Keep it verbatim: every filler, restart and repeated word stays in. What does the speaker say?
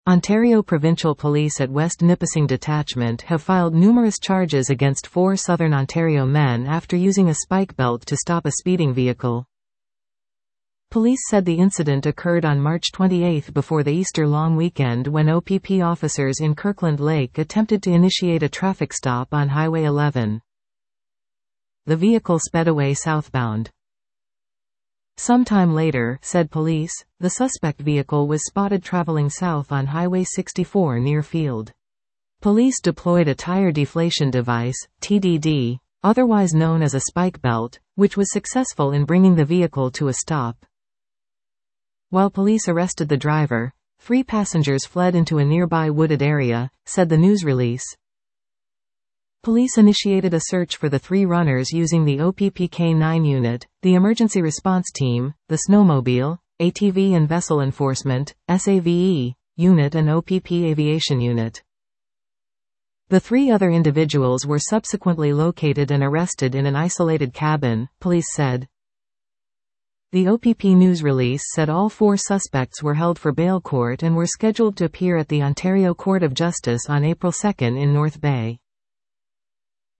Ontario Provincial Police at West Nipissing Detachment have filed numerous charges against four Southern Ontario men after using a spike belt to stop a speeding vehicle. Police said the incident occurred on March twenty-eighth before the Easter long weekend when O P P officers in Kirkland Lake attempted to initiate a traffic stop on Highway eleven. The vehicle sped away southbound. Sometime later, said police, the suspect vehicle was spotted traveling south on Highway sixty-four near Field. Police deployed a tire deflation device, T D D, otherwise known as a spike belt, which was successful in bringing the vehicle to a stop. While police arrested the driver, three passengers fled into a nearby wooded area, said the news release. Police initiated a search for the three runners using the O P P K nine unit, the Emergency Response Team, the Snowmobile, A T V and Vessel Enforcement, S A V E, unit and O P P Aviation unit. The three other individuals were subsequently located and arrested in an isolated cabin, police said. The O P P news release said all four suspects were held for bail court and were scheduled to appear at the Ontario Court of Justice on April second in North Bay.